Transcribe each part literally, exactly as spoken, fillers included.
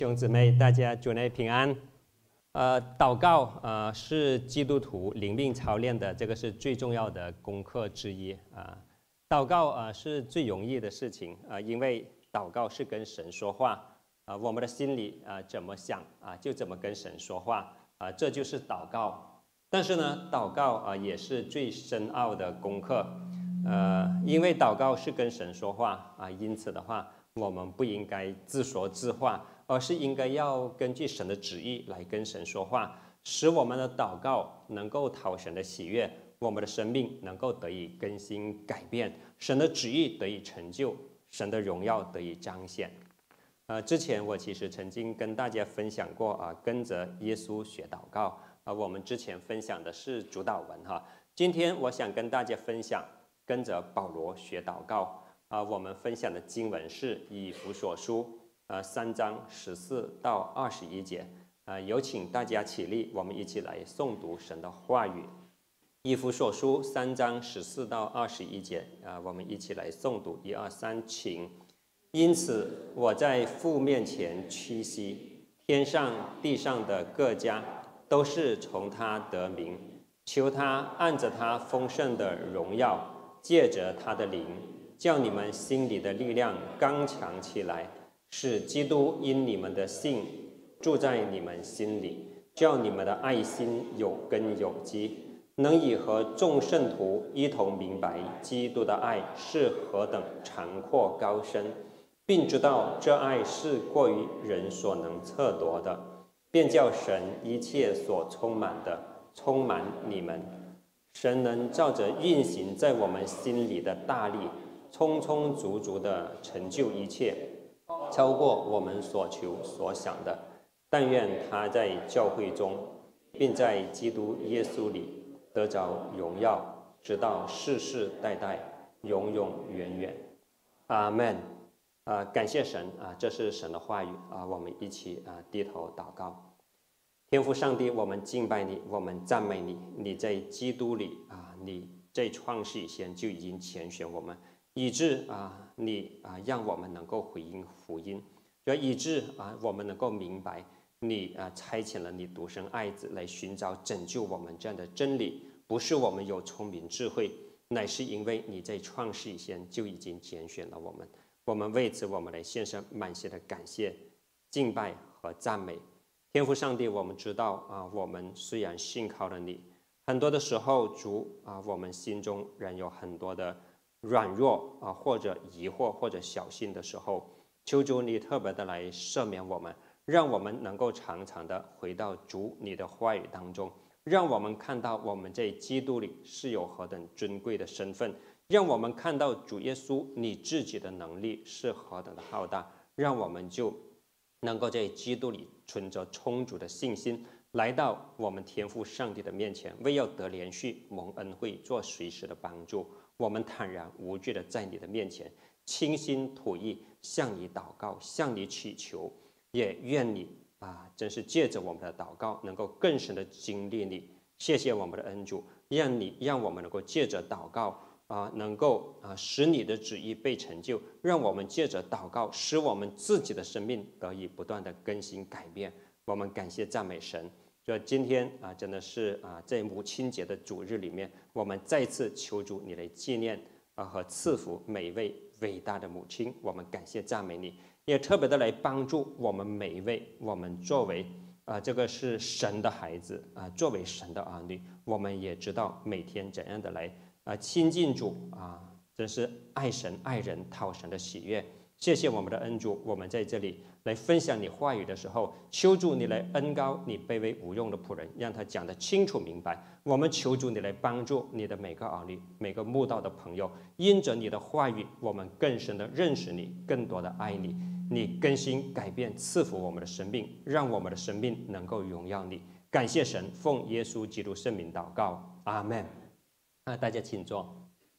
弟兄姊妹，大家主内平安。呃，祷告呃是基督徒灵命操练的，这个是最重要的功课之一啊、呃。祷告啊、呃、是最容易的事情啊、呃，因为祷告是跟神说话啊、呃，我们的心里啊、呃、怎么想啊、呃、就怎么跟神说话啊、呃，这就是祷告。但是呢，祷告啊、呃、也是最深奥的功课，呃，因为祷告是跟神说话啊、呃，因此的话，我们不应该自说自话。而是应该要根据神的旨意来跟神说话，使我们的祷告能够讨神的喜悦，我们的生命能够得以更新改变，神的旨意得以成就，神的荣耀得以彰显。呃，之前我其实曾经跟大家分享过啊，跟着耶稣学祷告啊，我们之前分享的是主祷文哈，今天我想跟大家分享跟着保罗学祷告啊，我们分享的经文是以弗所书。呃，三章十四到二十一节，呃，有请大家起立，我们一起来诵读神的话语。以弗所书三章十四到二十一节，啊、呃，我们一起来诵读，一二三，请。因此，我在父面前屈膝，天上地上的各家都是从他得名，求他按着他丰盛的荣耀，借着他的灵，叫你们心里的力量刚强起来。使基督因你们的信住在你们心里，叫你们的爱心有根有基，能以和众圣徒一同明白基督的爱是何等长阔高深，并知道这爱是过于人所能测度的，便叫神一切所充满的充满你们。神能照着运行在我们心里的大力，充充足足的成就一切，超过我们所求所想的。但愿他在教会中，并在基督耶稣里得着荣耀，直到世世代代，永永远远。阿们。啊，感谢神啊，这是神的话语啊，我们一起啊低头祷告。天父上帝，我们敬拜你，我们赞美你。你在基督里啊，你在创世以前就已经拣选我们，以致啊，你啊让我们能够回应福音，就以致啊我们能够明白你啊差遣了你独生爱子来寻找拯救我们这样的真理，不是我们有聪明智慧，乃是因为你在创世以前就已经拣选了我们。我们为此，我们来献上满心的感谢、敬拜和赞美。天父上帝，我们知道啊，我们虽然信靠了你，很多的时候，主啊，我们心中仍有很多的软弱啊，或者疑惑，或者小心的时候，求主你特别的来赦免我们，让我们能够常常的回到主你的话语当中，让我们看到我们在基督里是有何等尊贵的身份。让我们看到主耶稣你自己的能力是何等的浩大，让我们就能够在基督里存着充足的信心，来到我们天父上帝的面前，为要得连续蒙恩惠，做随时的帮助。我们坦然无惧的在你的面前倾心吐意向你祷告，向你祈求，也愿你啊，真是借着我们的祷告能够更深的经历你。谢谢我们的恩主，让你让我们能够借着祷告啊，能够啊使你的旨意被成就，让我们借着祷告，使我们自己的生命得以不断的更新改变。我们感谢赞美神。所以今天啊，真的是啊，在母亲节的主日里面，我们再次求主你来纪念啊和赐福每一位伟大的母亲。我们感谢赞美你，也特别的来帮助我们每一位，我们作为啊这个是神的孩子啊，作为神的儿女，我们也知道每天怎样的来。啊，亲近主啊，真是爱神爱人，讨神的喜悦。谢谢我们的恩主，我们在这里来分享你话语的时候，求主你来恩膏你卑微无用的仆人，让他讲得清楚明白。我们求主你来帮助你的每个儿女，每个慕道的朋友，因着你的话语，我们更深的认识你，更多的爱你。你更新改变，赐福我们的生命，让我们的生命能够荣耀你。感谢神，奉耶稣基督圣名祷告，阿们。啊，大家请坐。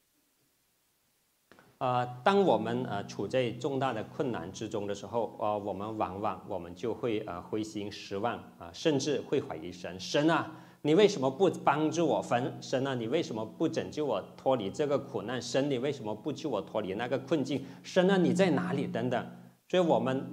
呃，当我们呃处在重大的困难之中的时候，呃，我们往往我们就会呃灰心失望啊、呃，甚至会怀疑神。神啊，你为什么不帮助我？神神啊，你为什么不拯救我脱离这个苦难？神，你为什么不救我脱离那个困境？神啊，你在哪里？等等。所以我们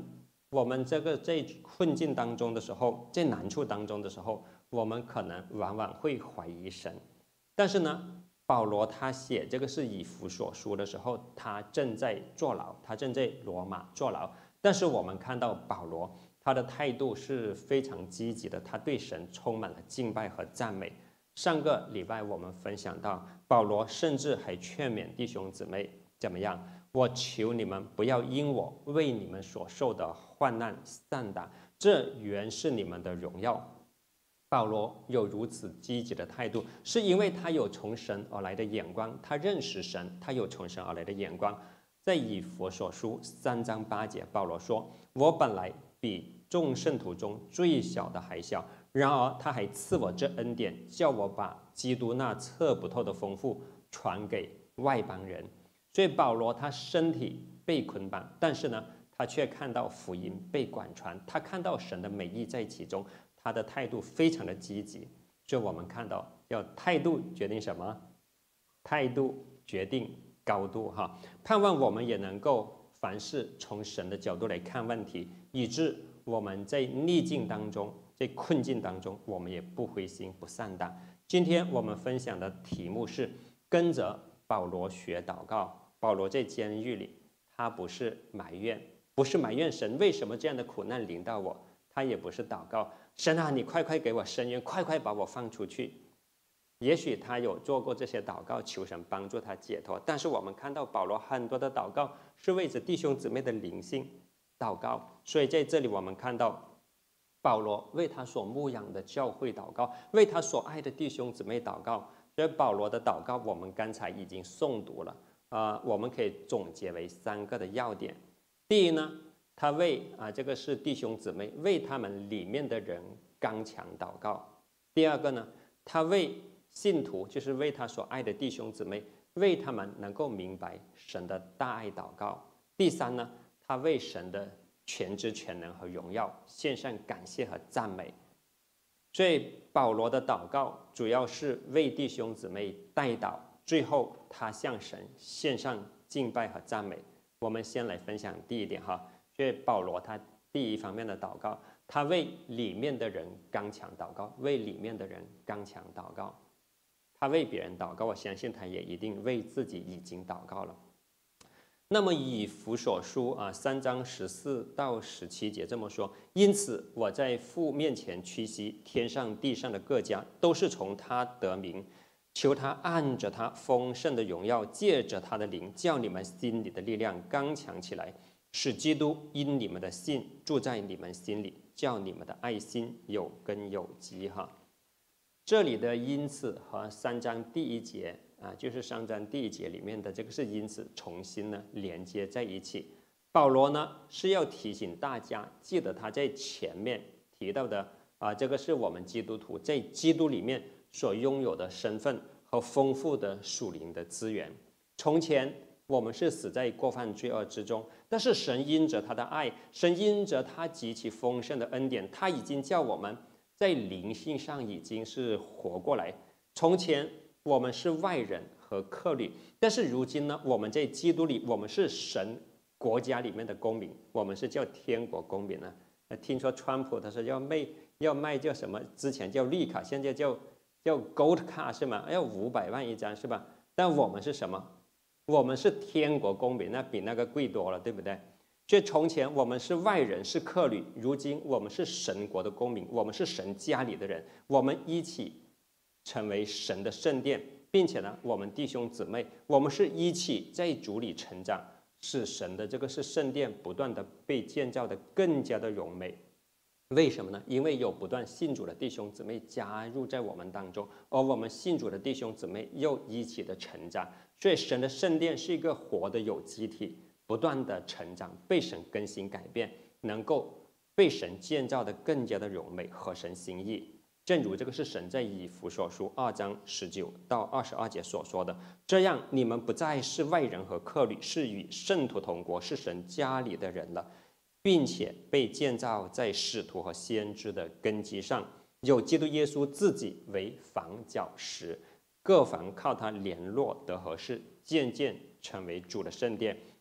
我们这个在困境当中的时候，在难处当中的时候，我们可能往往会怀疑神。但是呢，保罗他写这个是以弗所书的时候，他正在坐牢，他正在罗马坐牢。但是我们看到保罗他的态度是非常积极的，他对神充满了敬拜和赞美。上个礼拜我们分享到，保罗甚至还劝勉弟兄姊妹怎么样？我求你们不要因我为你们所受的患难丧胆，这原是你们的荣耀。保罗有如此积极的态度，是因为他有从神而来的眼光，他认识神，他有从神而来的眼光。在以弗所书三章八节，保罗说：“我本来比众圣徒中最小的还小，然而他还赐我这恩典，叫我把基督那测不透的丰富传给外邦人。”所以保罗他身体被捆绑，但是呢，他却看到福音被广传，他看到神的美意在其中，他的态度非常的积极。所以我们看到，要态度决定什么？态度决定高度哈。盼望我们也能够凡事从神的角度来看问题，以致我们在逆境当中，在困境当中，我们也不灰心不丧胆。今天我们分享的题目是跟着保罗学祷告。保罗在监狱里，他不是埋怨，不是埋怨神为什么这样的苦难临到我，他也不是祷告神啊，你快快给我伸冤，快快把我放出去。也许他有做过这些祷告，求神帮助他解脱。但是我们看到保罗很多的祷告是为着弟兄姊妹的灵性祷告，所以在这里我们看到保罗为他所牧养的教会祷告，为他所爱的弟兄姊妹祷告。所以保罗的祷告我们刚才已经诵读了。呃，我们可以总结为三个的要点。第一呢，他为啊这个是弟兄姊妹，为他们里面的人刚强祷告。第二个呢，他为信徒，就是为他所爱的弟兄姊妹，为他们能够明白神的大爱祷告。第三呢，他为神的全知全能和荣耀献上感谢和赞美。所以保罗的祷告主要是为弟兄姊妹代祷，最后他向神献上敬拜和赞美。我们先来分享第一点哈，所以保罗他第一方面的祷告，他为里面的人刚强祷告，为里面的人刚强祷告。他为别人祷告，我相信他也一定为自己已经祷告了。那么以弗所书啊三章十四到十七节这么说，因此我在父面前屈膝，天上地上的各家都是从他得名，求他按着他丰盛的荣耀，借着他的灵，叫你们心里的力量刚强起来，使基督因你们的信住在你们心里，叫你们的爱心有根有基哈。这里的因此和三章第一节啊，就是三章第一节里面的这个是因此重新呢连接在一起。保罗呢是要提醒大家，记得他在前面提到的啊，这个是我们基督徒在基督里面所拥有的身份和丰富的属灵的资源。从前我们是死在过犯罪恶之中，但是神因着他的爱，神因着他极其丰盛的恩典，他已经叫我们在灵性上已经是活过来。从前我们是外人和客旅，但是如今呢，我们在基督里，我们是神国家里面的公民，我们是叫天国公民呢。听说川普他说要卖要卖叫什么？之前叫绿卡，现在叫叫 Gold 卡是吗？要五百万一张是吧？但我们是什么？我们是天国公民，那比那个贵多了，对不对？所以从前我们是外人是客旅，如今我们是神国的公民，我们是神家里的人，我们一起成为神的圣殿，并且呢，我们弟兄姊妹，我们是一起在主里成长，使神的这个是圣殿不断的被建造的更加的荣美。为什么呢？因为有不断信主的弟兄姊妹加入在我们当中，而我们信主的弟兄姊妹又一起的成长，所以神的圣殿是一个活的有机体，不断的成长，被神更新改变，能够被神建造的更加的荣美，合神心意。正如这个是神在以弗所书二章十九到二十二节所说的，这样你们不再是外人和客旅，是与圣徒同国，是神家里的人了，并且被建造在使徒和先知的根基上，有基督耶稣自己为房角石，各房靠他联络得合适，渐渐成为主的圣殿。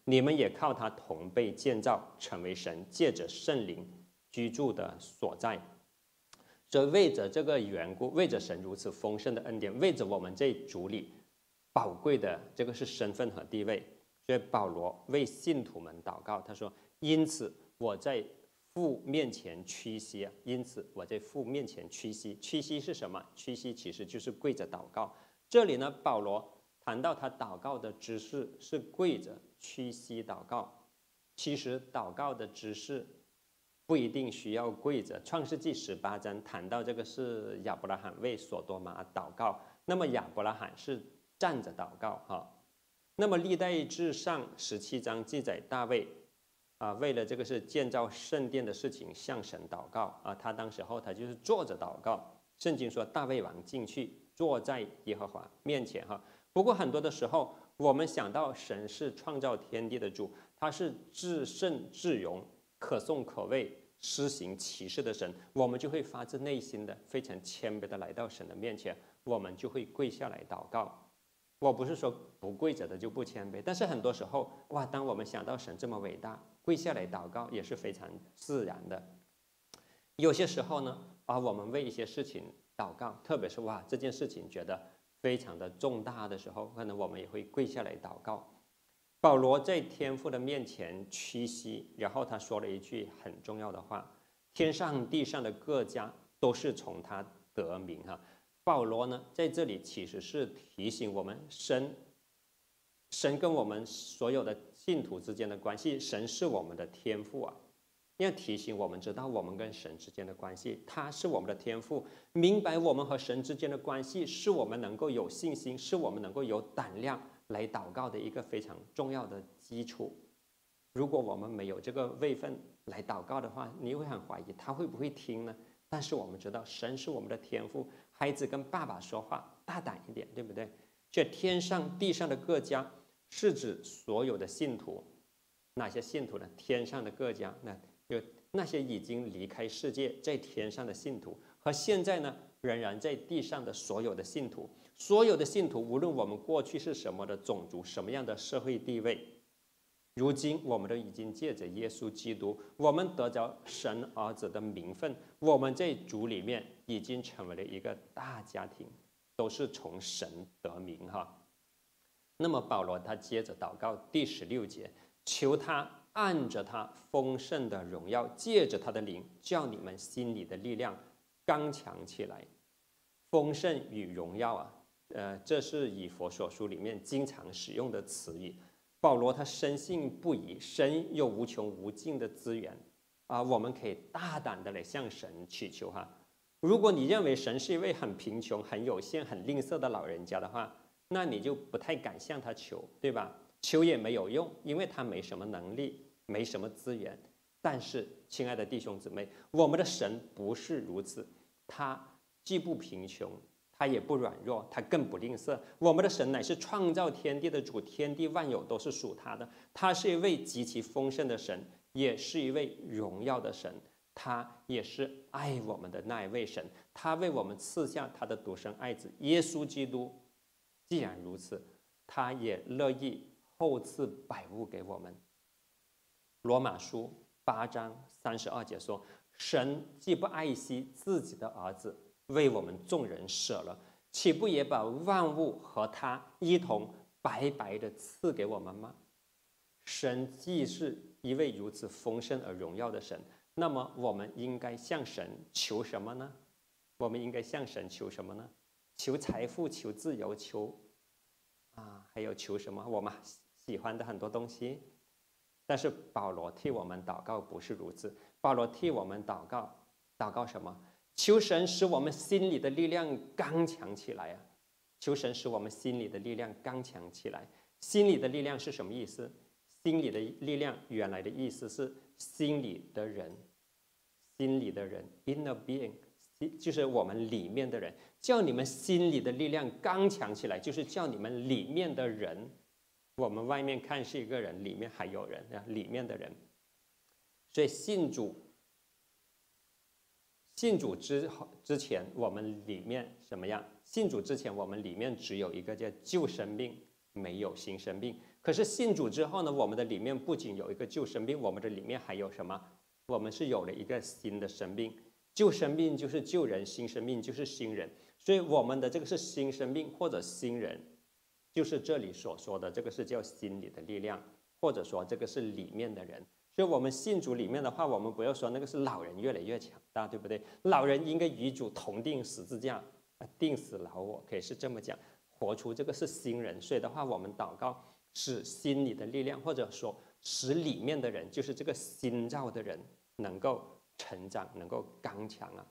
你们也靠他同被建造，成为神借着圣灵居住的所在。所以为着这个缘故，为着神如此丰盛的恩典，为着我们这主里宝贵的这个是身份和地位，所以保罗为信徒们祷告，他说：因此我在父面前屈膝啊，因此我在父面前屈膝。屈膝是什么？屈膝其实就是跪着祷告。这里呢，保罗谈到他祷告的姿势是跪着屈膝祷告。其实祷告的姿势不一定需要跪着。创世纪十八章谈到这个是亚伯拉罕为所多玛祷告，那么亚伯拉罕是站着祷告哈。那么历代志上十七章记载大卫啊，为了这个是建造圣殿的事情向神祷告啊，他当时候他就是坐着祷告。圣经说大卫王进去坐在耶和华面前哈。不过很多的时候我们想到神是创造天地的主，他是至圣至荣、可颂可畏、施行奇事的神，我们就会发自内心的非常谦卑的来到神的面前，我们就会跪下来祷告。我不是说不跪着的就不谦卑，但是很多时候哇，当我们想到神这么伟大，跪下来祷告也是非常自然的。有些时候呢啊，我们为一些事情祷告，特别是哇这件事情觉得非常的重大的时候，可能我们也会跪下来祷告。保罗在天父的面前屈膝，然后他说了一句很重要的话：天上地上的各家都是从他得名哈。保罗呢在这里其实是提醒我们，神神跟我们所有的信徒之间的关系，神是我们的天父啊，要提醒我们知道我们跟神之间的关系，他是我们的天父，明白我们和神之间的关系，是我们能够有信心，是我们能够有胆量来祷告的一个非常重要的基础。如果我们没有这个位分来祷告的话，你会很怀疑他会不会听呢？但是我们知道神是我们的天父，孩子跟爸爸说话大胆一点，对不对？这天上地上的各家是指所有的信徒。哪些信徒呢？天上的各家，那有那些已经离开世界在天上的信徒，和现在呢仍然在地上的所有的信徒。所有的信徒，无论我们过去是什么的种族，什么样的社会地位，如今我们都已经借着耶稣基督，我们得着神儿子的名分，我们在主里面已经成为了一个大家庭，都是从神得名哈。那么保罗他接着祷告第十六节，求他按着他丰盛的荣耀，借着他的灵，叫你们心里的力量刚强起来。丰盛与荣耀啊，呃，这是以弗所书里面经常使用的词语。保罗他深信不疑，神有无穷无尽的资源啊，我们可以大胆的来向神祈求哈。如果你认为神是一位很贫穷、很有限、很吝啬的老人家的话，那你就不太敢向他求，对吧？求也没有用，因为他没什么能力，没什么资源。但是，亲爱的弟兄姊妹，我们的神不是如此，他既不贫穷，他也不软弱，他更不吝啬。我们的神乃是创造天地的主，天地万有都是属他的。他是一位极其丰盛的神，也是一位荣耀的神。他也是爱我们的那一位神，他为我们赐下他的独生爱子耶稣基督。既然如此，他也乐意厚赐百物给我们。罗马书八章三十二节说：神既不爱惜自己的儿子，为我们众人舍了，岂不也把万物和他一同白白的赐给我们吗？神既是一位如此丰盛而荣耀的神，那么我们应该向神求什么呢？我们应该向神求什么呢？求财富，求自由，求啊，还有求什么？我们喜欢的很多东西。但是保罗替我们祷告不是如此，保罗替我们祷告，祷告什么？求神使我们心里的力量刚强起来啊！求神使我们心里的力量刚强起来。心里的力量是什么意思？心里的力量原来的意思是心里的人，心里的人 inner being， 就是我们里面的人。叫你们心里的力量刚强起来，就是叫你们里面的人。我们外面看是一个人，里面还有人，里面的人。所以信主，信主之之前，我们里面什么样？信主之前，我们里面只有一个叫旧生命，没有新生命。 可是信主之后呢，我们的里面不仅有一个旧生命，我们的里面还有什么？我们是有了一个新的生命。旧生命就是旧人，新生命就是新人。所以我们的这个是新生命或者新人，就是这里所说的这个是叫心理的力量，或者说这个是里面的人。所以我们信主里面的话，我们不要说那个是老人越来越强大，对不对？老人应该与主同定十字架，定死老我，可以是这么讲，活出这个是新人。所以的话，我们祷告使心里的力量，或者说使里面的人，就是这个新造的人能够成长，能够刚强啊。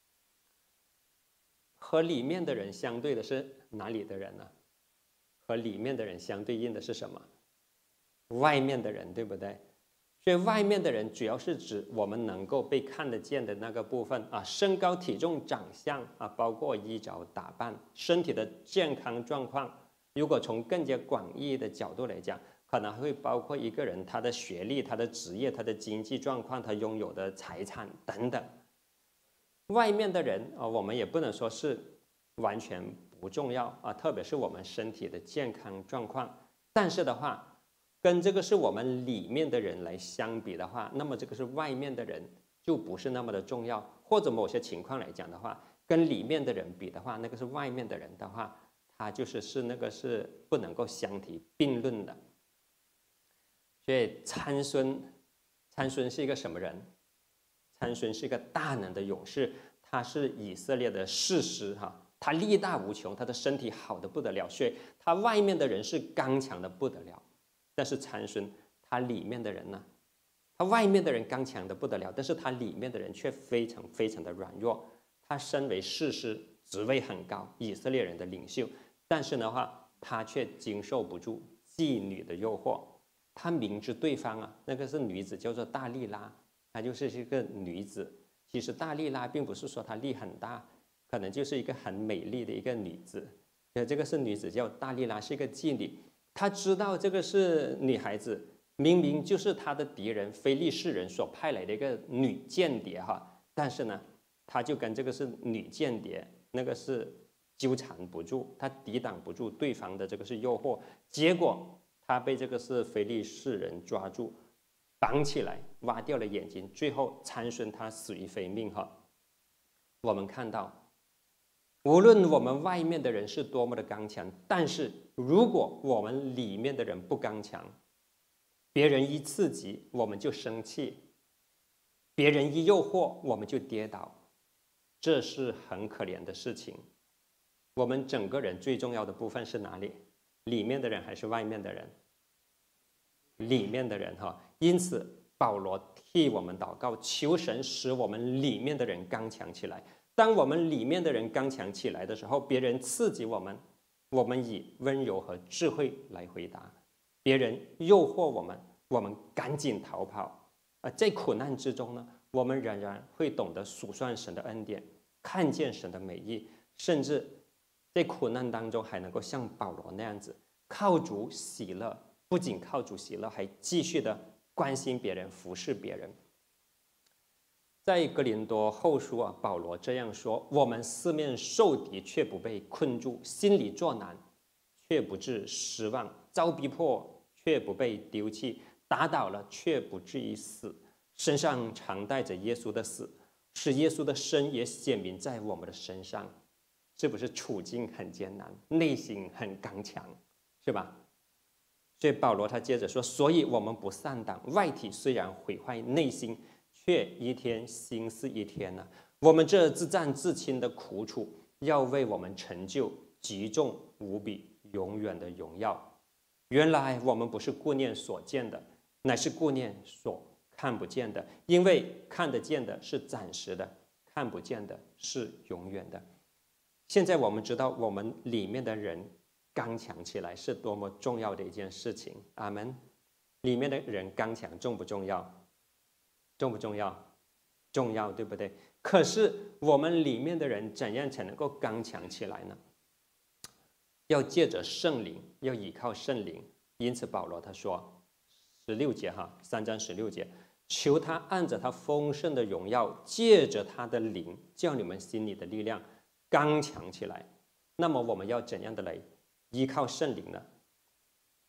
和里面的人相对的是哪里的人呢？和里面的人相对应的是什么？外面的人，对不对？所以外面的人主要是指我们能够被看得见的那个部分啊，身高、体重、长相啊，包括衣着打扮、身体的健康状况。如果从更加广义的角度来讲，可能会包括一个人他的学历、他的职业、他的经济状况、他拥有的财产等等。外面的人啊，我们也不能说是完全不重要啊，特别是我们身体的健康状况。但是的话，跟这个是我们里面的人来相比的话，那么这个是外面的人就不是那么的重要，或者某些情况来讲的话，跟里面的人比的话，那个是外面的人的话，他就是是那个是不能够相提并论的。所以参孙，参孙是一个什么人？参孙是一个大能的勇士，他是以色列的士师哈，他力大无穷，他的身体好的不得了，所以他外面的人是刚强的不得了。但是参孙他里面的人呢，他外面的人刚强的不得了，但是他里面的人却非常非常的软弱。他身为士师，职位很高，以色列人的领袖，但是的话，他却经受不住妓女的诱惑。他明知对方啊，那个是女子，叫做大利拉，她就是一个女子。其实大利拉并不是说她力很大，可能就是一个很美丽的一个女子。这个是女子叫大利拉，是一个妓女。他知道这个是女孩子，明明就是他的敌人非利士人所派来的一个女间谍哈，但是呢，他就跟这个是女间谍，那个是纠缠不住，他抵挡不住对方的这个是诱惑，结果他被这个是非利士人抓住，绑起来，挖掉了眼睛，最后参孙他死于非命哈。我们看到。无论我们外面的人是多么的刚强，但是如果我们里面的人不刚强，别人一刺激我们就生气，别人一诱惑我们就跌倒，这是很可怜的事情。我们整个人最重要的部分是哪里？里面的人还是外面的人？里面的人哈。因此保罗替我们祷告，求神使我们里面的人刚强起来。当我们里面的人刚强起来的时候，别人刺激我们，我们以温柔和智慧来回答；别人诱惑我们，我们赶紧逃跑。而在苦难之中呢，我们仍然会懂得数算神的恩典，看见神的美意，甚至在苦难当中还能够像保罗那样子，靠主喜乐，不仅靠主喜乐，还继续的关心别人，服侍别人。在哥林多后书啊，保罗这样说：我们四面受敌，却不被困住；心里作难，却不致失望；遭逼迫，却不被丢弃；打倒了，却不至于死。身上常带着耶稣的死，使耶稣的生也显明在我们的身上。是不是处境很艰难，内心很刚强，是吧？所以保罗他接着说：所以我们不丧胆，外体虽然毁坏，内心却一天新似一天呢。我们这自战自亲的苦楚，要为我们成就极重无比、永远的荣耀。原来我们不是顾念所见的，乃是顾念所看不见的。因为看得见的是暂时的，看不见的是永远的。现在我们知道，我们里面的人刚强起来是多么重要的一件事情。阿们。里面的人刚强重不重要？重不重要？重要，对不对？可是我们里面的人怎样才能够刚强起来呢？要借着圣灵，要依靠圣灵。因此保罗他说十六节哈，三章十六节，求他按着他丰盛的荣耀，借着他的灵，叫你们心里的力量刚强起来。那么我们要怎样的来依靠圣灵呢？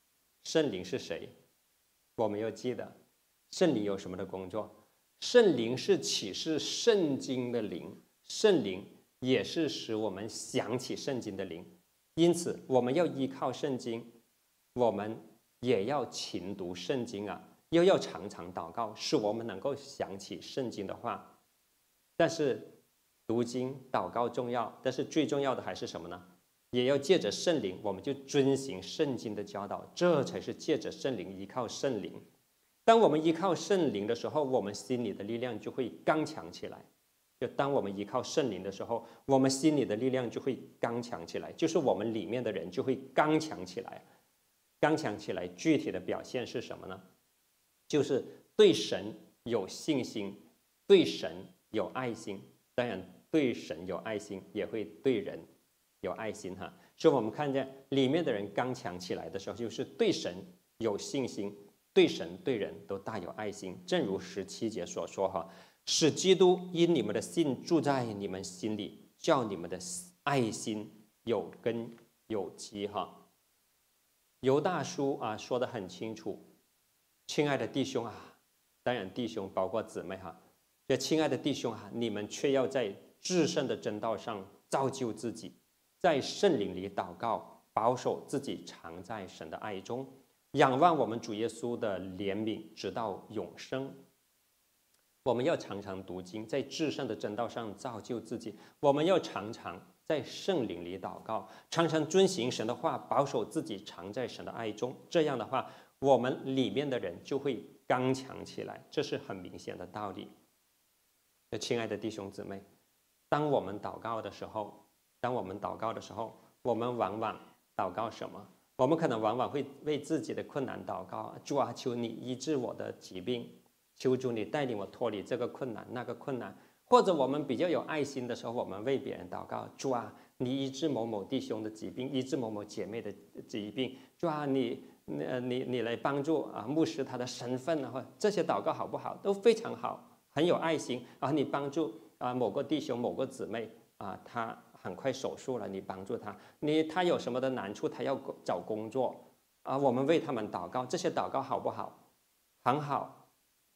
圣灵是谁？我们要记得，圣灵有什么的工作？圣灵是启示圣经的灵，圣灵也是使我们想起圣经的灵。因此，我们要依靠圣经，我们也要勤读圣经啊，又要常常祷告，使我们能够想起圣经的话。但是，读经、祷告重要，但是最重要的还是什么呢？也要借着圣灵，我们就遵行圣经的教导，这才是借着圣灵，依靠圣灵。当我们依靠圣灵的时候，我们心里的力量就会刚强起来。就当我们依靠圣灵的时候，我们心里的力量就会刚强起来，就是我们里面的人就会刚强起来。刚强起来，具体的表现是什么呢？就是对神有信心，对神有爱心。当然，对神有爱心，也会对人有爱心哈。所以我们看见里面的人刚强起来的时候，就是对神有信心，对神对人都大有爱心。正如十七节所说哈，使基督因你们的信住在你们心里，叫你们的爱心有根有基哈。犹大书啊说得很清楚，亲爱的弟兄啊，当然弟兄包括姊妹哈，这亲爱的弟兄啊，你们却要在至圣的真道上造就自己，在圣灵里祷告，保守自己常在神的爱中，仰望我们主耶稣的怜悯，直到永生。我们要常常读经，在至圣的真道上造就自己。我们要常常在圣灵里祷告，常常遵行神的话，保守自己常在神的爱中。这样的话，我们里面的人就会刚强起来，这是很明显的道理。亲爱的弟兄姊妹，当我们祷告的时候，当我们祷告的时候，我们往往祷告什么？我们可能往往会为自己的困难祷告，主啊，求你医治我的疾病，求主你带领我脱离这个困难那个困难。或者我们比较有爱心的时候，我们为别人祷告，主啊，你医治某某弟兄的疾病，医治某某姐妹的疾病，主啊，你你你你来帮助啊牧师他的身份啊，这些祷告好不好？都非常好，很有爱心啊！你帮助啊某个弟兄某个姊妹啊，他很快手术了，你帮助他，你他有什么的难处，他要找工作啊，我们为他们祷告，这些祷告好不好？很好，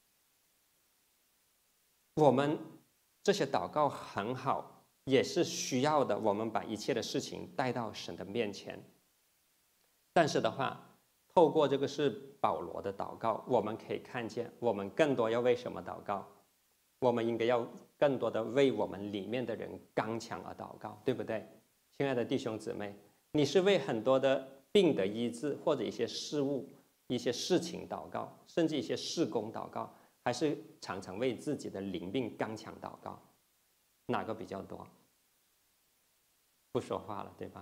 我们这些祷告很好，也是需要的。我们把一切的事情带到神的面前。但是的话，透过这个是保罗的祷告，我们可以看见，我们更多要为什么祷告？我们应该要更多的为我们里面的人刚强而祷告，对不对？亲爱的弟兄姊妹，你是为很多的病的医治，或者一些事物、一些事情祷告，甚至一些事工祷告，还是常常为自己的灵命刚强祷告？哪个比较多？不说话了，对吧？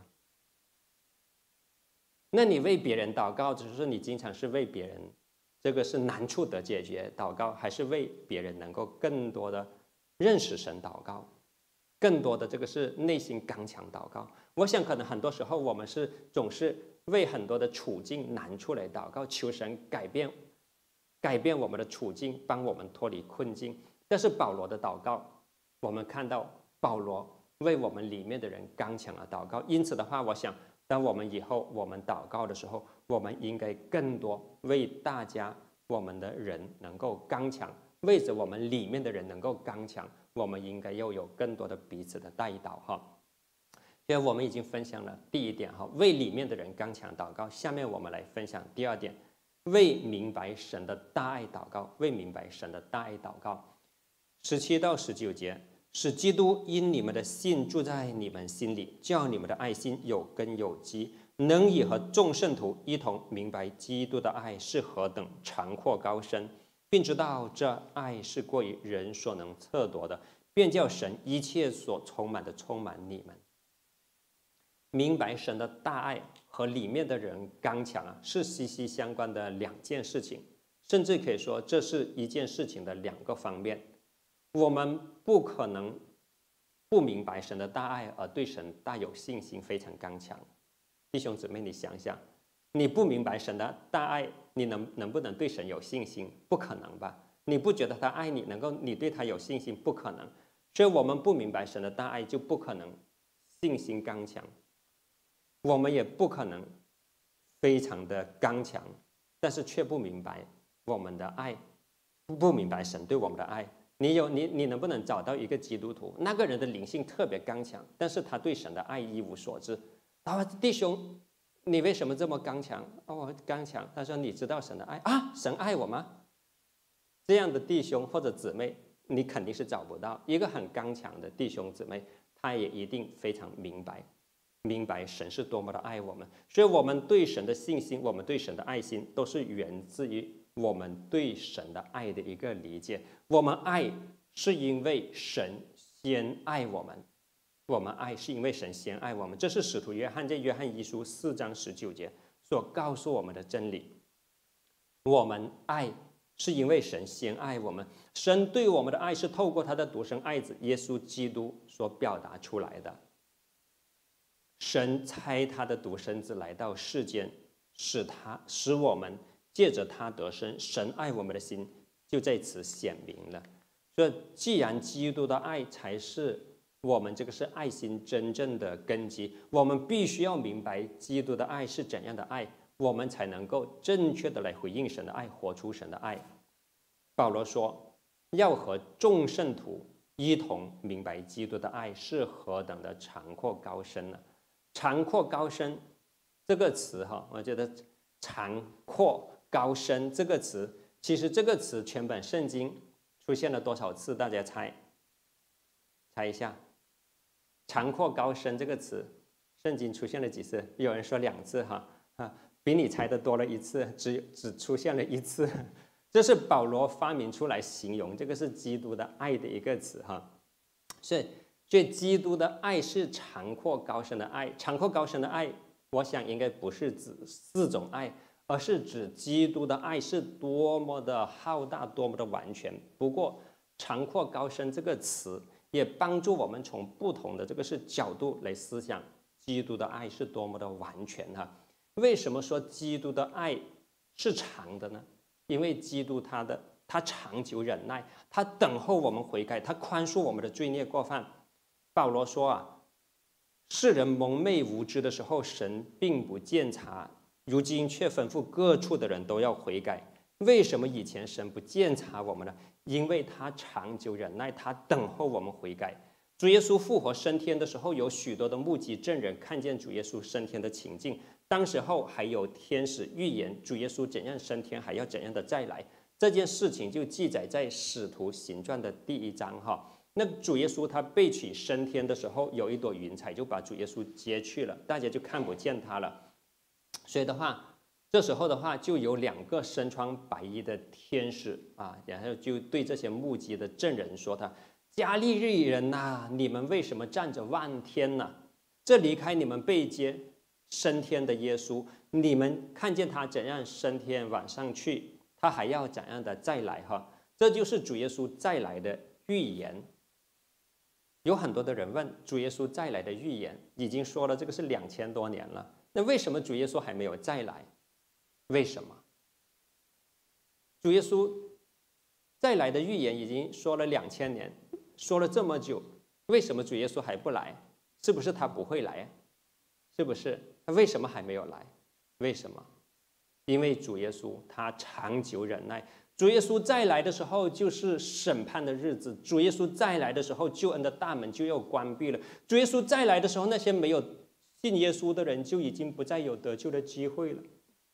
那你为别人祷告，只是你经常是为别人这个是难处得解决祷告，还是为别人能够更多的认识神祷告，更多的这个是内心刚强祷告？我想可能很多时候我们是总是为很多的处境难处来祷告，求神改变改变我们的处境，帮我们脱离困境。但是保罗的祷告，我们看到保罗为我们里面的人刚强而祷告。因此的话，我想当我们以后我们祷告的时候，我们应该更多为大家我们的人能够刚强，为着我们里面的人能够刚强，我们应该要有更多的彼此的代祷哈。因为我们已经分享了第一点哈，为里面的人刚强祷告。下面我们来分享第二点，为明白神的大爱祷告。为明白神的大爱祷告，十七到十九节，使基督因你们的信住在你们心里，叫你们的爱心有根有基，能以和众圣徒一同明白基督的爱是何等长阔高深，并知道这爱是过于人所能测度的，便叫神一切所充满的充满你们。明白神的大爱和里面的人刚强啊，是息息相关的两件事情，甚至可以说这是一件事情的两个方面。我们不可能不明白神的大爱而对神大有信心，非常刚强。弟兄姊妹，你想想，你不明白神的大爱，你能能不能对神有信心？不可能吧？你不觉得他爱你，能够你对他有信心？不可能。所以我们不明白神的大爱，就不可能信心刚强。我们也不可能非常的刚强，但是却不明白我们的爱，不明白神对我们的爱。你有你你能不能找到一个基督徒，那个人的灵性特别刚强，但是他对神的爱一无所知？他说：“弟兄，你为什么这么刚强？”哦，刚强。他说：“你知道神的爱啊？神爱我吗？”这样的弟兄或者姊妹，你肯定是找不到。一个很刚强的弟兄姊妹，他也一定非常明白，明白神是多么的爱我们。所以，我们对神的信心，我们对神的爱心，都是源自于我们对神的爱的一个理解。我们爱是因为神先爱我们，我们爱是因为神先爱我们。这是使徒约翰在约翰一书四章十九节所告诉我们的真理。我们爱是因为神先爱我们，神对我们的爱是透过他的独生爱子耶稣基督所表达出来的。神差他的独生子来到世间，使他使我们借着他得生，神爱我们的心就在此显明了。所以，既然基督的爱才是我们这个是爱心真正的根基，我们必须要明白基督的爱是怎样的爱，我们才能够正确的来回应神的爱，活出神的爱。保罗说，要和众圣徒一同明白基督的爱是何等的长阔高深呢？长阔高深这个词哈，我觉得长阔高深这个词，其实这个词全本圣经出现了多少次？大家猜，猜一下。长阔高深这个词，圣经出现了几次？有人说两次哈，啊，比你猜的多了一次，只只出现了一次。这是保罗发明出来形容这个是基督的爱的一个词哈。所以，所以基督的爱是长阔高深的爱。长阔高深的爱，我想应该不是指四种爱，而是指基督的爱是多么的浩大，多么的完全。不过，长阔高深这个词也帮助我们从不同的这个是角度来思想基督的爱是多么的完全哈。为什么说基督的爱是长的呢？因为基督他的他长久忍耐，他等候我们悔改，他宽恕我们的罪孽过犯。保罗说啊，世人蒙昧无知的时候，神并不鉴察，如今却吩咐各处的人都要悔改。为什么以前神不鉴察我们呢？因为他长久忍耐，他等候我们悔改。主耶稣复活升天的时候，有许多的目击证人看见主耶稣升天的情境。当时候还有天使预言主耶稣怎样升天，还要怎样的再来。这件事情就记载在使徒行传的第一章哈。那主耶稣他被取升天的时候，有一朵云彩就把主耶稣接去了，大家就看不见他了。所以的话，这时候的话就有两个身穿白衣的天使啊，然后就对这些目击的证人说他：加利利人呐、啊，你们为什么站着望天呢？这离开你们被接升天的耶稣，你们看见他怎样升天往上去，他还要怎样的再来哈？这就是主耶稣再来的预言。有很多的人问，主耶稣再来的预言已经说了，这个是两千多年了，那为什么主耶稣还没有再来？为什么？主耶稣再来的预言已经说了两千年，说了这么久，为什么主耶稣还不来？是不是他不会来？是不是？他为什么还没有来？为什么？因为主耶稣他长久忍耐。主耶稣再来的时候就是审判的日子，主耶稣再来的时候救恩的大门就要关闭了，主耶稣再来的时候，那些没有信耶稣的人就已经不再有得救的机会了。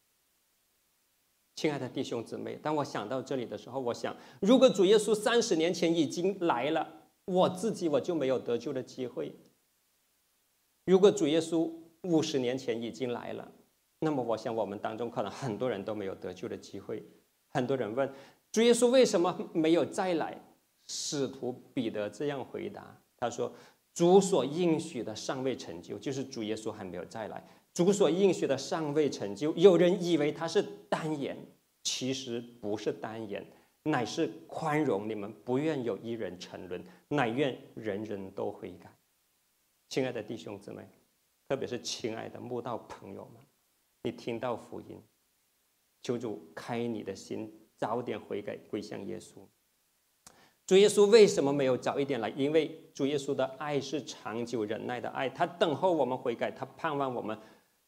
亲爱的弟兄姊妹，当我想到这里的时候，我想，如果主耶稣三十年前已经来了，我自己我就没有得救的机会。如果主耶稣五十年前已经来了，那么我想我们当中可能很多人都没有得救的机会。很多人问，主耶稣为什么没有再来？使徒彼得这样回答，他说，主所应许的尚未成就，就是主耶稣还没有再来。主所应许的尚未成就，有人以为他是单言，其实不是单言，乃是宽容你们，不愿有一人沉沦，乃愿人人都悔改。亲爱的弟兄姊妹，特别是亲爱的慕道朋友们，你听到福音，求主开你的心，早点悔改归向耶稣。主耶稣为什么没有早一点来？因为主耶稣的爱是长久忍耐的爱，他等候我们悔改，他盼望我们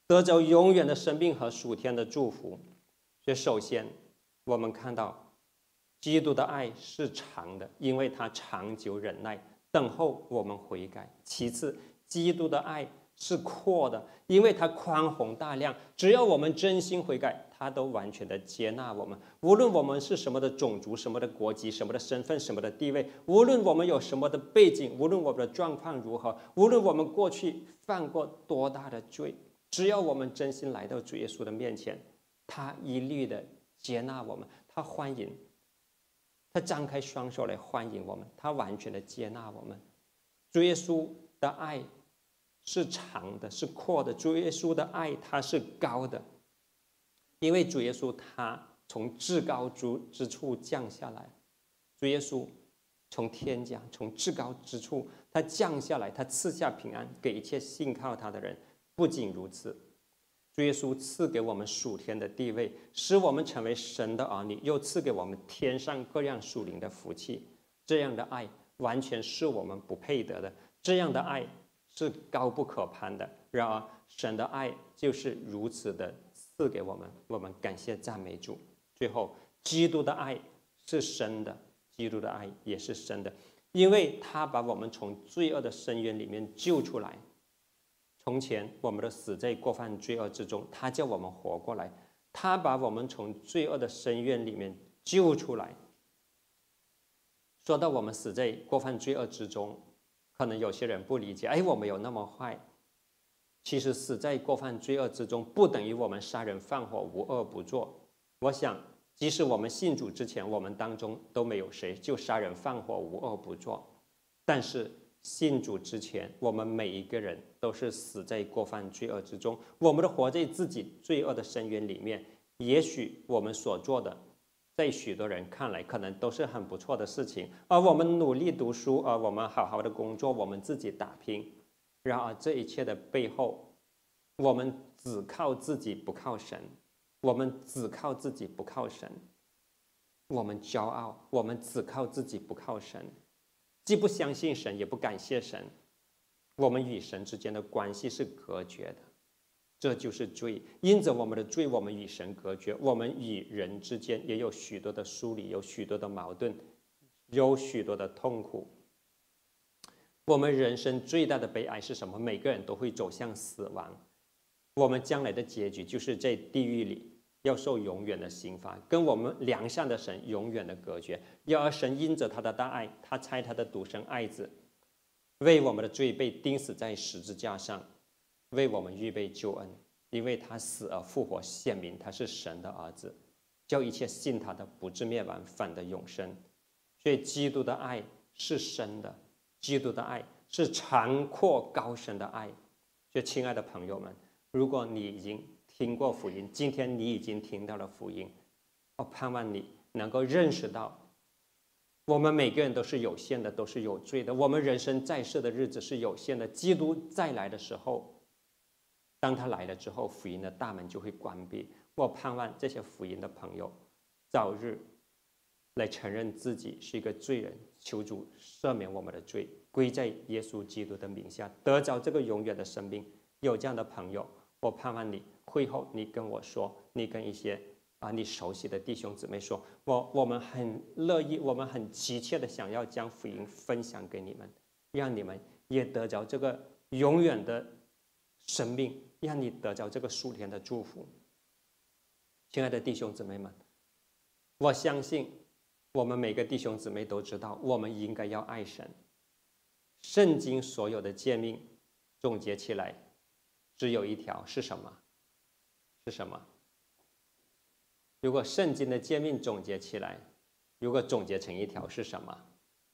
得着永远的生命和属天的祝福。所以首先我们看到基督的爱是长的，因为他长久忍耐，等候我们悔改。其次，基督的爱是阔的，因为他宽宏大量，只要我们真心悔改，他都完全的接纳我们。无论我们是什么的种族、什么的国籍、什么的身份、什么的地位，无论我们有什么的背景，无论我们的状况如何，无论我们过去犯过多大的罪，只要我们真心来到主耶稣的面前，他一律的接纳我们，他欢迎，他张开双手来欢迎我们，他完全的接纳我们。主耶稣的爱是长的，是阔的。主耶稣的爱他是高的，因为主耶稣他从至高之处降下来，主耶稣从天降，从至高之处他降下来，他赐下平安给一切信靠他的人。不仅如此，主耶稣赐给我们属天的地位，使我们成为神的儿女，又赐给我们天上各样属灵的福气。这样的爱完全是我们不配得的，这样的爱是高不可攀的。然而神的爱就是如此的赐给我们，我们感谢赞美主。最后，基督的爱是深的，基督的爱也是深的，因为他把我们从罪恶的深渊里面救出来。从前我们都死在过犯罪恶之中，他叫我们活过来，他把我们从罪恶的深渊里面救出来。说到我们死在过犯罪恶之中，可能有些人不理解，哎，我们有那么坏？其实死在过犯罪恶之中，不等于我们杀人放火无恶不作。我想即使我们信主之前，我们当中都没有谁就杀人放火无恶不作，但是信主之前，我们每一个人都是死在过犯罪恶之中，我们都活在自己罪恶的深渊里面。也许我们所做的在许多人看来可能都是很不错的事情，而我们努力读书，而我们好好的工作，我们自己打拼。然而这一切的背后，我们只靠自己不靠神，我们只靠自己不靠神，我们骄傲，我们只靠自己不靠神，既不相信神也不感谢神，我们与神之间的关系是隔绝的。这就是罪，因着我们的罪，我们与神隔绝，我们与人之间也有许多的疏离，有许多的矛盾，有许多的痛苦。我们人生最大的悲哀是什么？每个人都会走向死亡，我们将来的结局就是在地狱里要受永远的刑罚，跟我们良善的神永远的隔绝。然而神因着他的大爱，他差他的独生爱子为我们的罪被钉死在十字架上，为我们预备救恩，因为他死而复活，显明他是神的儿子，叫一切信他的不至灭亡，反得永生。所以基督的爱是深的，基督的爱是长阔高深的爱。所以亲爱的朋友们，如果你已经听过福音，今天你已经听到了福音，我盼望你能够认识到，我们每个人都是有限的，都是有罪的，我们人生在世的日子是有限的。基督再来的时候，当他来了之后，福音的大门就会关闭。我盼望这些福音的朋友早日来承认自己是一个罪人，求主赦免我们的罪，归在耶稣基督的名下，得着这个永远的生命。有这样的朋友，我盼望你会后你跟我说，你跟一些啊你熟悉的弟兄姊妹说，我我们很乐意，我们很急切的想要将福音分享给你们，让你们也得着这个永远的生命，让你得着这个属天的祝福。亲爱的弟兄姊妹们，我相信我们每个弟兄姊妹都知道，我们应该要爱神。圣经所有的诫命总结起来只有一条，是什么？是什么？如果圣经的诫命总结起来，如果总结成一条是什么？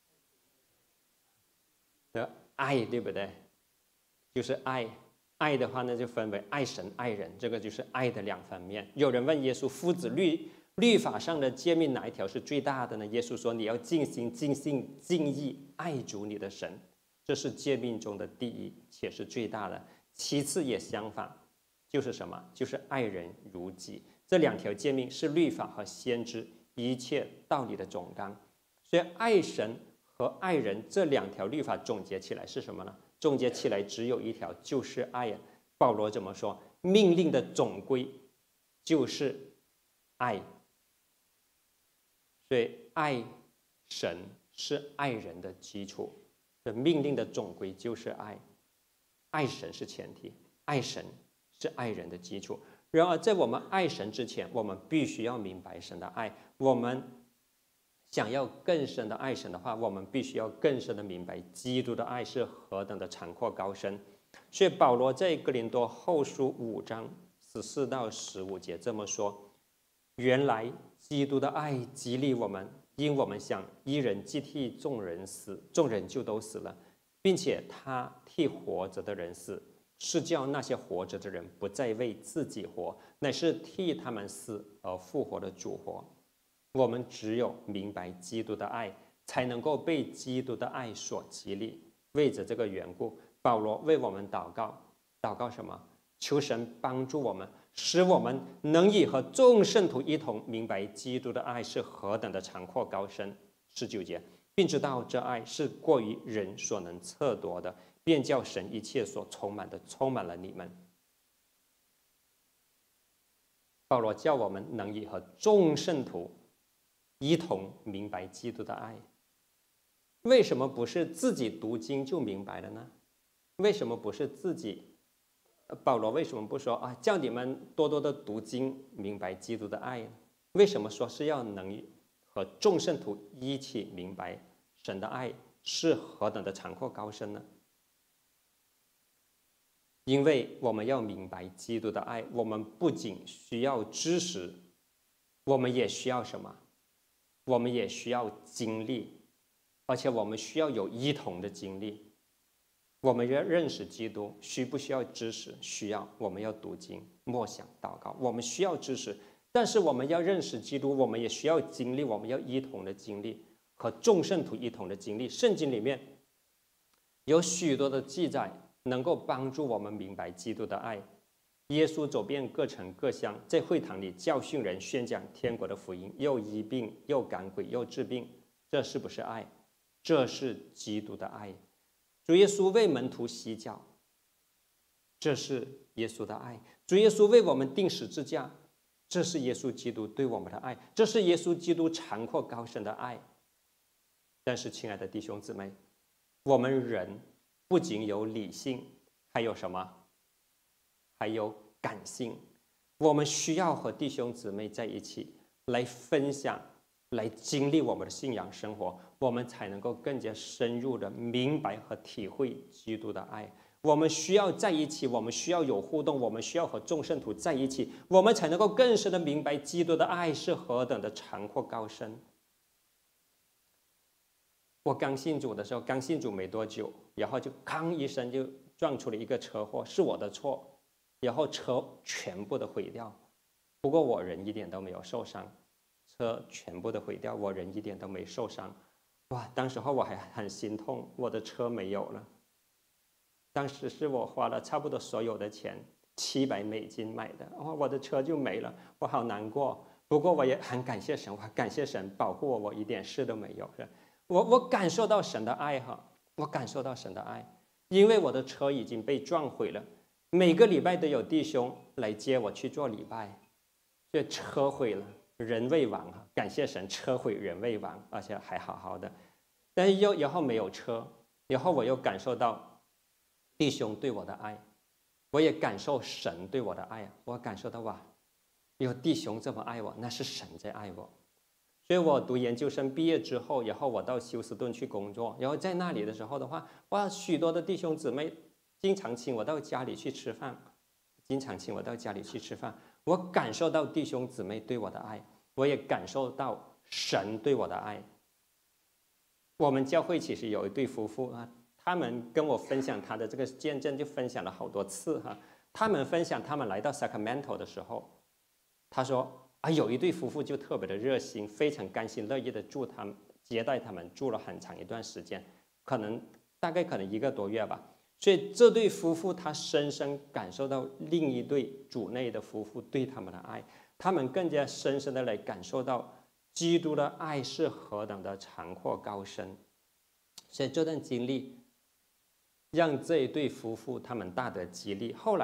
爱，对不对？就是爱。爱的话呢，就分为爱神爱人，这个就是爱的两方面。有人问耶稣，夫子律律法上的诫命哪一条是最大的呢？耶稣说，你要尽心尽性尽意爱主你的神，这是诫命中的第一，且是最大的。其次也相反，就是什么？就是爱人如己。这两条诫命是律法和先知一切道理的总纲。所以爱神和爱人这两条律法总结起来是什么呢？总结起来只有一条，就是爱。保罗怎么说？ 命令的总归就是爱。所以爱神是爱人的基础，这命令的总归就是爱。爱神是前提，爱神是爱人的基础。然而在我们爱神之前，我们必须要明白神的爱。我们想要更深的爱神的话，我们必须要更深的明白基督的爱是何等的长阔高深。所以保罗在哥林多后书五章十四到十五节这么说：原来基督的爱激励我们，因我们想一人既替众人死，众人就都死了，并且他替活着的人死，是叫那些活着的人不再为自己活，乃是替他们死而复活的主活。我们只有明白基督的爱，才能够被基督的爱所激励。为着这个缘故，保罗为我们祷告，祷告什么？求神帮助我们，使我们能以和众圣徒一同明白基督的爱是何等的长阔高深。十九节，并知道这爱是过于人所能测度的，便叫神一切所充满的充满了你们。保罗叫我们能以和众圣徒一同明白基督的爱。为什么不是自己读经就明白了呢？为什么不是自己？保罗为什么不说啊，叫你们多多的读经，明白基督的爱呢？为什么说是要能和众圣徒一起明白神的爱是何等的长阔高深呢？因为我们要明白基督的爱，我们不仅需要知识，我们也需要什么？我们也需要经历，而且我们需要有一同的经历。我们要认识基督，需不需要知识？需要。我们要读经、默想、祷告，我们需要知识。但是我们要认识基督，我们也需要经历，我们要一同的经历，和众圣徒一同的经历。圣经里面有许多的记载，能够帮助我们明白基督的爱。耶稣走遍各城各乡，在会堂里教训人，宣讲天国的福音，又医病，又赶鬼，又治病。这是不是爱？这是基督的爱。主耶稣为门徒洗脚，这是耶稣的爱。主耶稣为我们钉十字架，这是耶稣基督对我们的爱，这是耶稣基督长阔高深的爱。但是亲爱的弟兄姊妹，我们人不仅有理性，还有什么？还有感性。我们需要和弟兄姊妹在一起来分享，来经历我们的信仰生活，我们才能够更加深入的明白和体会基督的爱。我们需要在一起，我们需要有互动，我们需要和众圣徒在一起，我们才能够更深的明白基督的爱是何等的长阔高深。我刚信主的时候，刚信主没多久，然后就吭一声就撞出了一个车祸，是我的错，然后车全部的毁掉。不过我人一点都没有受伤，车全部的毁掉，我人一点都没受伤。哇，当时候我还很心痛，我的车没有了。当时是我花了差不多所有的钱，七百美金买的，哇，我的车就没了，我好难过。不过我也很感谢神，我感谢神保护我，我一点事都没有。我我感受到神的爱哈，我感受到神的爱，因为我的车已经被撞毁了。每个礼拜都有弟兄来接我去做礼拜，所以车毁了，人未亡啊！感谢神，车毁人未亡，而且还好好的。但是又然后没有车，然后我又感受到弟兄对我的爱，我也感受神对我的爱啊！我感受到哇，有弟兄这么爱我，那是神在爱我。所以我读研究生毕业之后，然后我到休斯顿去工作，然后在那里的时候的话，哇，许多的弟兄姊妹经常请我到家里去吃饭，经常请我到家里去吃饭。我感受到弟兄姊妹对我的爱，我也感受到神对我的爱。我们教会其实有一对夫妇啊，他们跟我分享他的这个见证，就分享了好多次哈。他们分享他们来到 Sacramento 的时候，他说啊，有一对夫妇就特别的热心，非常甘心乐意的住他们接待他们，住了很长一段时间，可能大概可能一个多月吧。所以这对夫妇他深深感受到另一对主内的夫妇对他们的爱，他们更加深深的来感受到基督的爱是何等的长阔高深。所以这段经历让这一对夫妇他们大得激励。后来呢，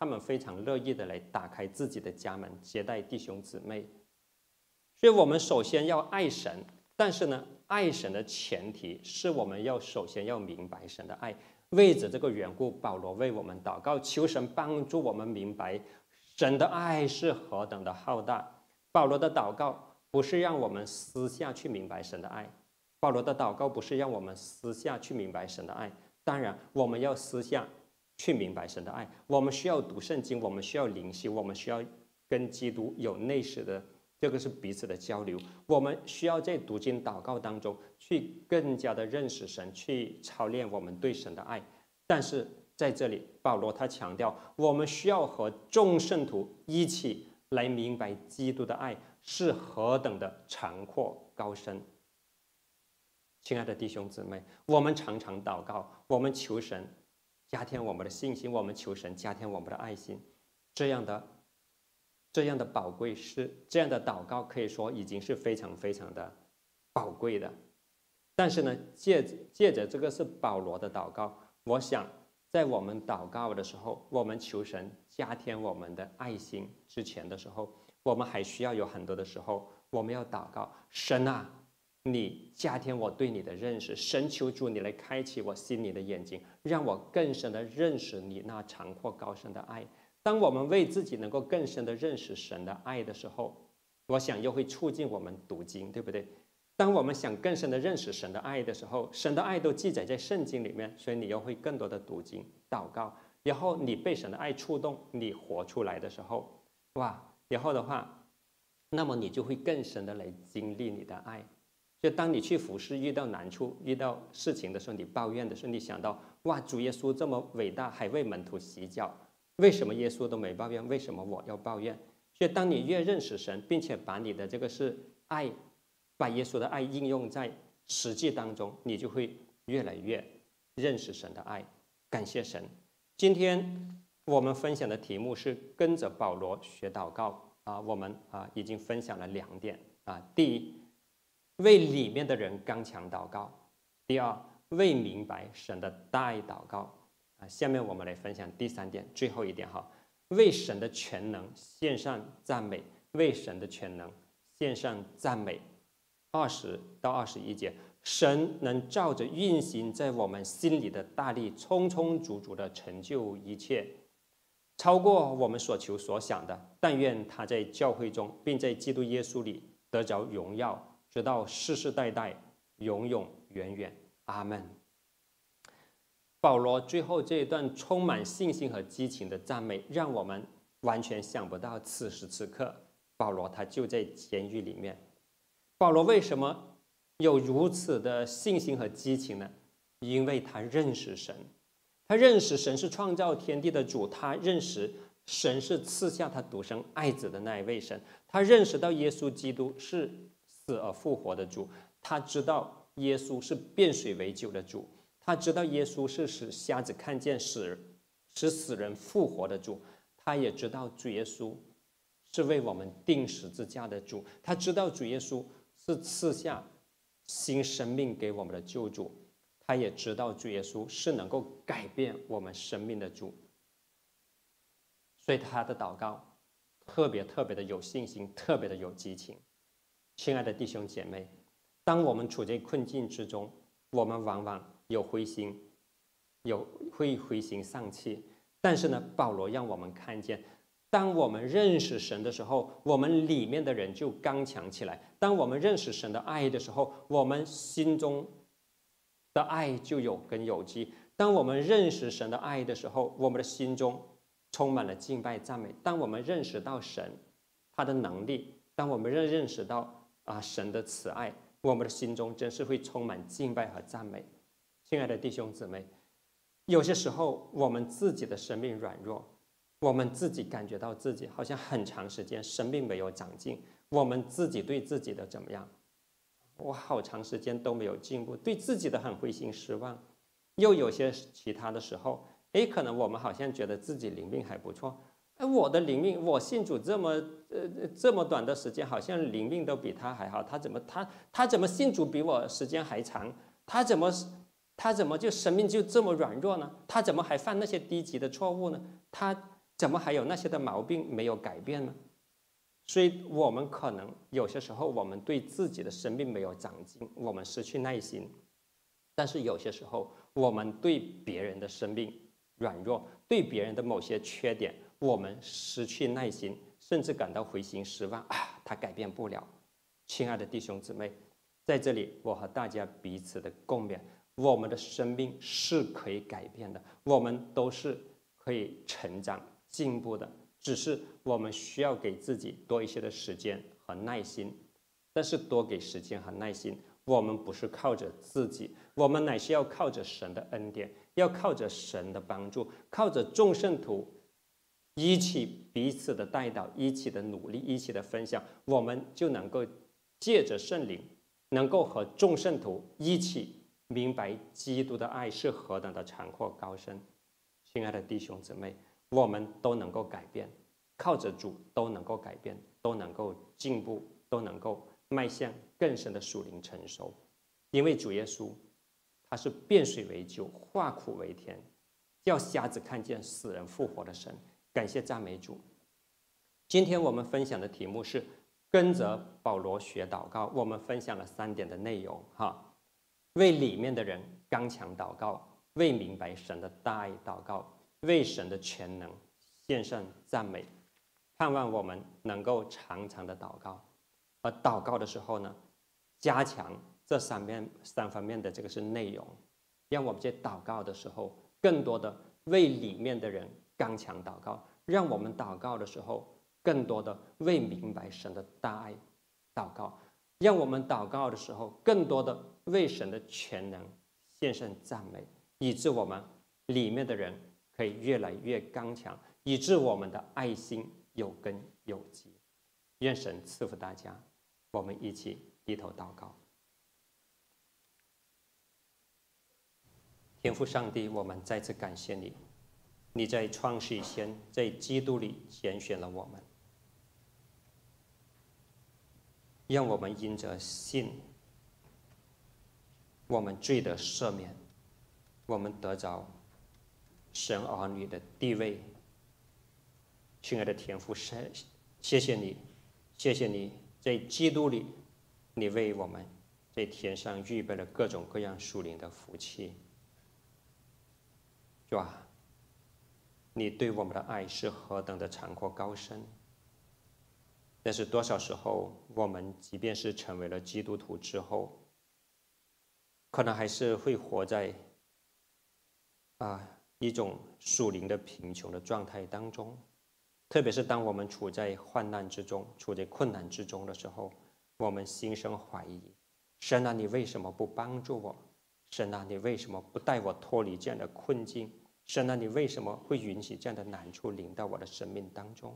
他们非常乐意的来打开自己的家门，接待弟兄姊妹。所以我们首先要爱神，但是呢，爱神的前提是我们要首先要明白神的爱。为着这个缘故，保罗为我们祷告，求神帮助我们明白神的爱是何等的浩大。保罗的祷告不是让我们私下去明白神的爱，保罗的祷告不是让我们私下去明白神的爱。当然，我们要私下去明白神的爱，我们需要读圣经，我们需要灵修，我们需要跟基督有内室的，这个是彼此的交流。我们需要在读经祷告当中去更加的认识神，去操练我们对神的爱。但是在这里，保罗他强调，我们需要和众圣徒一起来明白基督的爱是何等的长阔高深。亲爱的弟兄姊妹，我们常常祷告，我们求神加添我们的信心，我们求神加添我们的爱心。这样的这样的宝贵是这样的祷告，可以说已经是非常非常的宝贵的。但是呢，借借着这个是保罗的祷告，我想在我们祷告的时候，我们求神加添我们的爱心之前的时候，我们还需要有很多的时候，我们要祷告，神啊，你加添我对你的认识，神求主你来开启我心里的眼睛，让我更深的认识你那长阔高深的爱。当我们为自己能够更深的认识神的爱的时候，我想又会促进我们读经，对不对？当我们想更深的认识神的爱的时候，神的爱都记载在圣经里面，所以你又会更多的读经祷告，然后你被神的爱触动，你活出来的时候，哇，然后的话，那么你就会更深的来经历你的爱。就当你去服侍遇到难处遇到事情的时候，你抱怨的时候，你想到哇，主耶稣这么伟大，还为门徒洗脚，为什么耶稣都没抱怨，为什么我要抱怨？所以当你越认识神，并且把你的这个是爱，把耶稣的爱应用在实际当中，你就会越来越认识神的爱。感谢神。今天我们分享的题目是跟着保罗学祷告啊，我们啊已经分享了两点啊，第一，为里面的人刚强祷告；第二，为明白神的大爱祷告啊。下面我们来分享第三点，最后一点哈，为神的全能献上赞美，为神的全能献上赞美。二十到二十一节，神能照着运行在我们心里的大力，充充足足的成就一切，超过我们所求所想的。但愿他在教会中，并在基督耶稣里得着荣耀，直到世世代代，永永远远。阿们。保罗最后这一段充满信心和激情的赞美，让我们完全想不到此时此刻保罗他就在监狱里面。保罗为什么有如此的信心和激情呢？因为他认识神，他认识神是创造天地的主，他认识神是赐下他独生爱子的那一位神，他认识到耶稣基督是死而复活的主，他知道耶稣是变水为酒的主，他知道耶稣是使瞎子看见，使使死人复活的主，他也知道主耶稣是为我们钉十字架的主，他知道主耶稣是赐下新生命给我们的救主，他也知道主耶稣是能够改变我们生命的主，所以他的祷告特别特别的有信心，特别的有激情。亲爱的弟兄姐妹，当我们处在困境之中，我们往往有灰心，有会灰心丧气，但是呢，保罗让我们看见，当我们认识神的时候，我们里面的人就刚强起来。当我们认识神的爱的时候，我们心中的爱就有根有基。当我们认识神的爱的时候，我们的心中充满了敬拜赞美。当我们认识到神他的能力，当我们认认识到啊神的慈爱，我们的心中真是会充满敬拜和赞美。亲爱的弟兄姊妹，有些时候我们自己的生命软弱，我们自己感觉到自己好像很长时间生命没有长进，我们自己对自己的怎么样？我好长时间都没有进步，对自己的很灰心失望。又有些其他的时候，哎，可能我们好像觉得自己灵命还不错，哎，我的灵命，我信主这么呃这么短的时间，好像灵命都比他还好，他怎么他他怎么信主比我时间还长？他怎么他怎么就生命就这么软弱呢？他怎么还犯那些低级的错误呢？他怎么还有那些的毛病没有改变呢？所以我们可能有些时候我们对自己的生命没有长进，我们失去耐心；但是有些时候我们对别人的生命软弱，对别人的某些缺点，我们失去耐心，甚至感到灰心失望啊，他改变不了。亲爱的弟兄姊妹，在这里我和大家彼此的共勉，我们的生命是可以改变的，我们都是可以成长进步的，只是我们需要给自己多一些的时间和耐心。但是多给时间和耐心，我们不是靠着自己，我们乃是要靠着神的恩典，要靠着神的帮助，靠着众圣徒一起彼此的带导，一起的努力，一起的分享，我们就能够借着圣灵，能够和众圣徒一起明白基督的爱是何等的长阔高深。亲爱的弟兄姊妹，我们都能够改变，靠着主都能够改变，都能够进步，都能够迈向更深的属灵成熟。因为主耶稣他是变水为酒，化苦为甜，叫瞎子看见，死人复活的神。感谢赞美主。今天我们分享的题目是跟着保罗学祷告，我们分享了三点的内容哈：为里面的人刚强祷告，为明白神的大爱祷告，为神的全能献上赞美。盼望我们能够常常的祷告，而祷告的时候呢，加强这三面三方面的这个是内容，让我们在祷告的时候更多的为里面的人刚强祷告，让我们祷告的时候更多的为明白神的大爱祷告，让我们祷告的时候更多的为神的全能献上赞美，以致我们里面的人可以越来越刚强，以致我们的爱心有根有基。愿神赐福大家，我们一起低头祷告。天父上帝，我们再次感谢你，你在创世以前在基督里拣选了我们，让我们因着信，我们罪得赦免，我们得着神儿女的地位。亲爱的天父，谢谢你，谢谢你在基督里，你为我们在天上预备了各种各样属灵的福气。主啊，你对我们的爱是何等的长阔高深。但是多少时候，我们即便是成为了基督徒之后，可能还是会活在啊一种属灵的贫穷的状态当中。特别是当我们处在患难之中，处在困难之中的时候，我们心生怀疑：神啊，你为什么不帮助我？神啊，你为什么不带我脱离这样的困境？神啊，你为什么会允许这样的难处临到我的生命当中？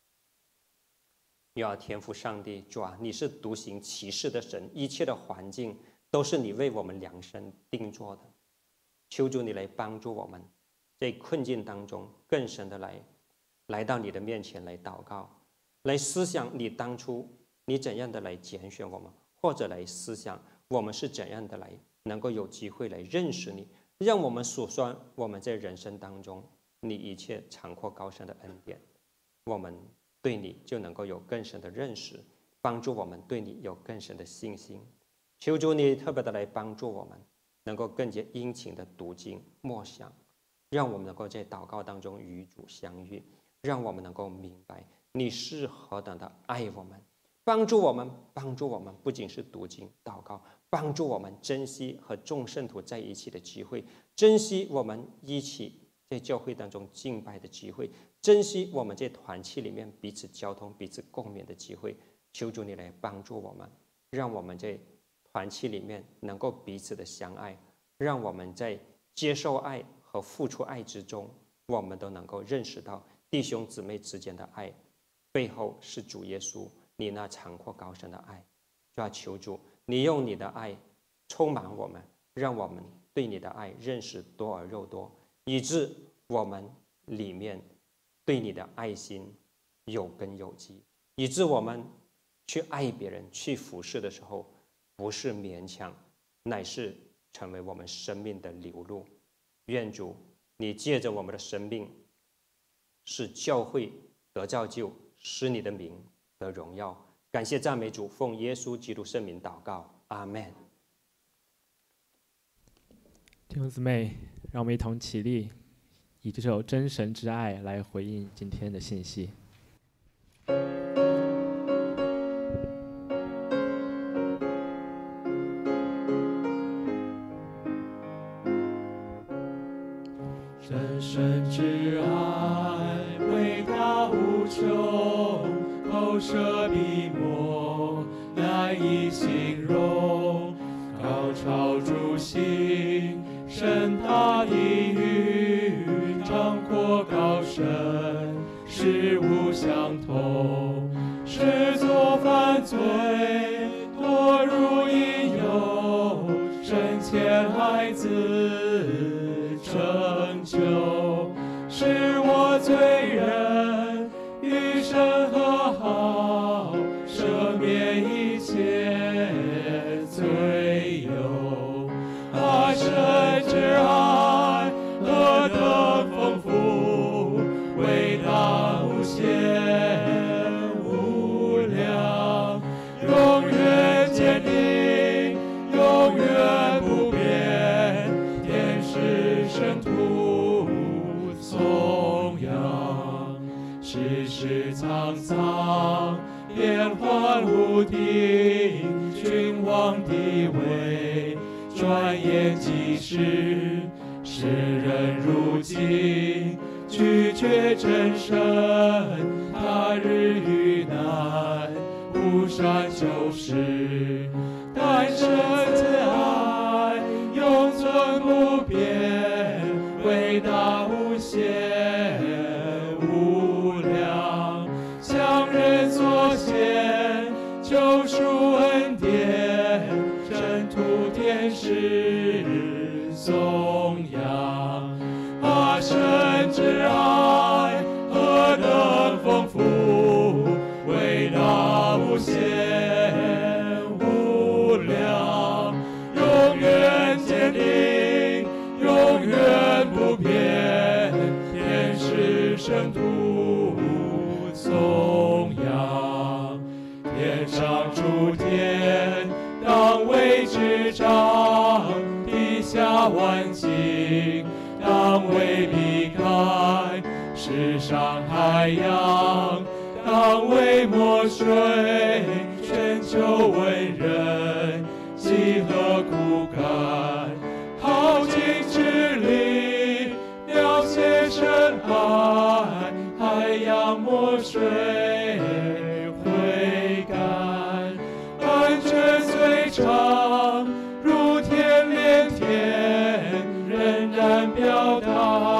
要天父上帝，主啊，你是独行其事的神，一切的环境都是你为我们量身定做的。求主你来帮助我们，在困境当中更深的来来到你的面前来祷告，来思想你当初你怎样的来拣选我们，或者来思想我们是怎样的来能够有机会来认识你，让我们数算我们在人生当中你一切长阔高深的恩典，我们对你就能够有更深的认识，帮助我们对你有更深的信心。求主你特别的来帮助我们，能够更加殷勤的读经默想，让我们能够在祷告当中与主相遇，让我们能够明白你是何等的爱我们，帮助我们帮助我们不仅是读经祷告，帮助我们珍惜和众圣徒在一起的机会，珍惜我们一起在教会当中敬拜的机会，珍惜我们在团契里面彼此交通彼此共勉的机会。求主你来帮助我们，让我们在团契里面能够彼此的相爱，让我们在接受爱和付出爱之中，我们都能够认识到弟兄姊妹之间的爱背后是主耶稣你那长阔高深的爱。就要求主你用你的爱充满我们，让我们对你的爱认识多而又多，以致我们里面对你的爱心有根有基，以致我们去爱别人去服侍的时候不是勉强，乃是成为我们生命的流露。愿主你借着我们的生命使教会得造就，使你的名得荣耀。感谢赞美主，奉耶稣基督圣名祷告，阿们。 弟兄姊妹，让我们一同起立，以这首真神之爱来回应今天的信息。 真神之爱伟大无穷，口舌笔墨难以形容，高超诸行，深大地狱，长阔高深，事物相同，始作犯罪，堕入引诱，生前孩子成就，使我罪人与神和好，赦免一切罪忧。啊，神之爱何等丰富，伟大无限无量，永远坚定，永远不变，天使圣徒颂扬，世事沧桑，变幻无定，君王地位，转眼即逝，世人如今拒绝真神，他日遇难，无善救世，但神之爱永存不变，伟大无限无量，向人所献救赎恩典，真土天使颂扬。啊，神之爱何等丰富，伟大无限无量，永远坚定，永远不变，天使圣徒颂扬。天上诸天当为之长，地下万境当为避开，世上海洋当为墨水，全球文人几何枯干，耗尽之力描写深海，海洋墨水挥干，安全虽长，如天连天，仍然表达